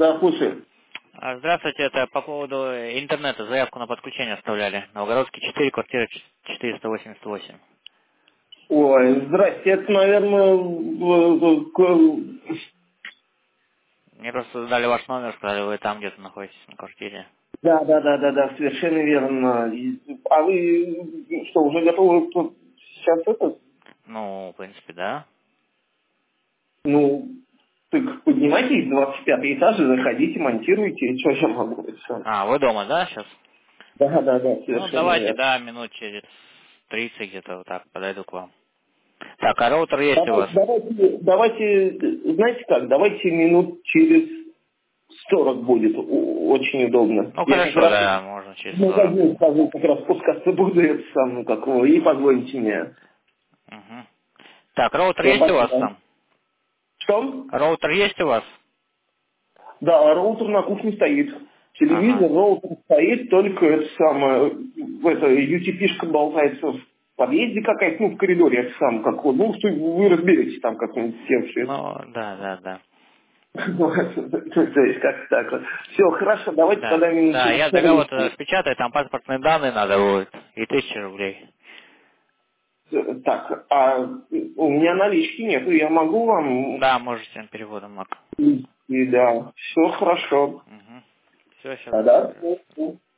Да, слушай. Здравствуйте, это по поводу интернета. Заявку на подключение оставляли. Новгородский 4, квартира 488. Ой, здрасте, это, наверное, Мне просто дали ваш номер, сказали, вы там где-то находитесь на квартире. да, совершенно верно. А вы что, уже готовы сейчас это? Ну, в принципе, да. Ну, так поднимайтесь, 25 этаж, и заходите, монтируйте, что я могу это? А, вы дома, да, сейчас? Да, Ну, совершенно давайте, верно. да, минут через 30 где-то вот так подойду к вам. Так, а роутер есть у вас? Давайте, знаете как, давайте минут через 40 будет очень удобно. Ну, Я как хорошо, раз да, можно через в 40. магазин сразу как раз спускаться буду, это сам, как его, и позвоните мне. Угу. Так, роутер Все, есть у вас спасибо. там? Что? Роутер есть у вас? Да, роутер на кухне стоит. Ага. Телевизор, роутер стоит, только это самое, UTP-шка болтается в подъезде какая-то, ну, в коридоре, это сам, как вот, ну, что вы разберетесь там как-нибудь с тем, что это. Ну, да. То есть, как так вот. Все, хорошо, давайте Да, тогда минут да, через я договор 40. тогда распечатаю, там паспортные данные надо будет, и 1000 рублей. Так, а у меня налички нет, я могу вам... Да, можете переводом МАК. И да, все хорошо. Угу. Все, сейчас Да, договорю. да.